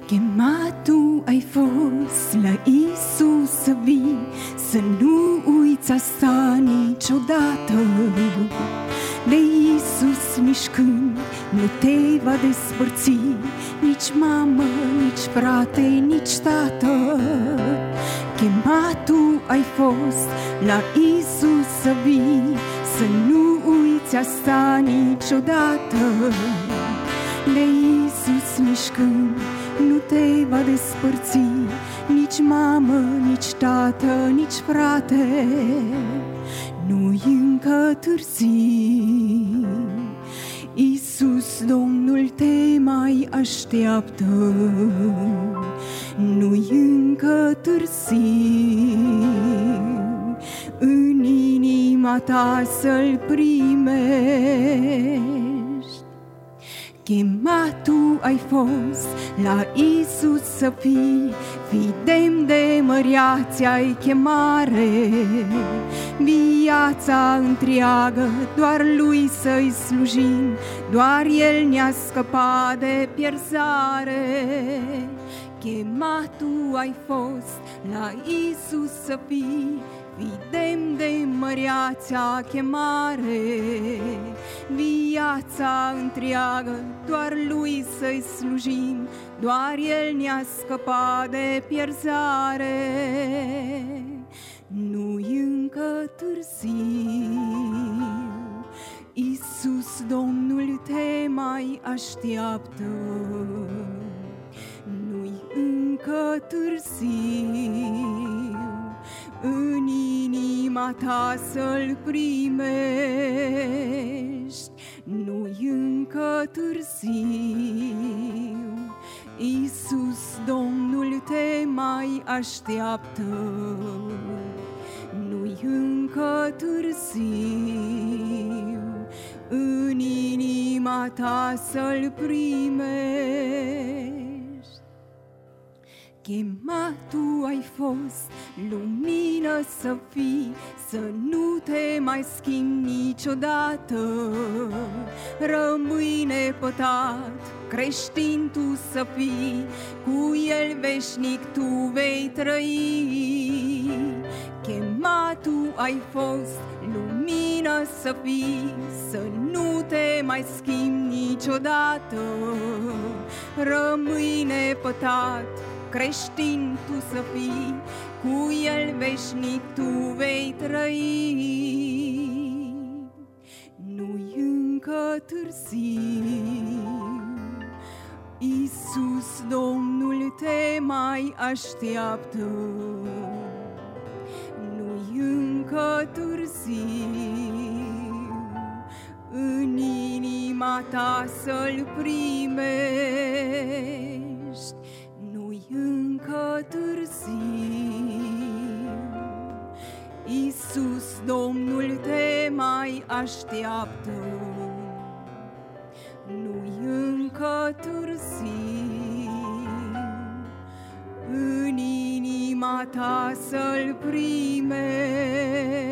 Chemat tu ai fost la Iisus să vii, să nu uiți asta niciodată. De Iisus mișcând nu te va despărți, nici mamă, nici frate, nici tată. Chemat tu ai fost la Iisus să vii, să nu uiți asta niciodată. De Iisus mișcând nu te va despărți, nici mamă, nici tată, nici frate. Nu-i încă târziu, Iisus Domnul te mai așteaptă. Nu-i încă târziu, în inima ta să-L primești. Chemat tu ai fost la Iisus să fii, fii demn de măria ți-ai chemare. Viața întreagă doar Lui să-i slujim, doar El ne-a scăpat de pierzare. Chemat tu ai fost la Iisus să fii, fii demn de măria ți-a chemare. Viața întreagă doar Lui să-i slujim, doar El ne-a scăpat de pierzare. Nu-i încă târziu, Iisus Domnul te mai așteaptă. Nu-i încă târziu, în inima ta să-L primești. Nu-i încă târziu, Iisus Domnul te mai așteaptă. Nu-i încă târziu, în inima ta să-L primești. Chemat tu ai fost lumină să fii, să nu te mai schimbi niciodată. Rămâi nepătat, creștin tu să fii, cu El veșnic tu vei trăi. Chemat tu ai fost lumină să fii, să nu te mai schimbi niciodată. Rămâi nepătat, creștin tu să fii, cu El veșnic tu vei trăi. Nu-i încă târziu, Iisus Domnul te mai așteaptă. Nu-i încă târziu, în inima ta să-L primești. Nu-i încă târziu, Iisus Domnul te mai așteaptă. Nu-i încă târziu, în inima ta să-L primești.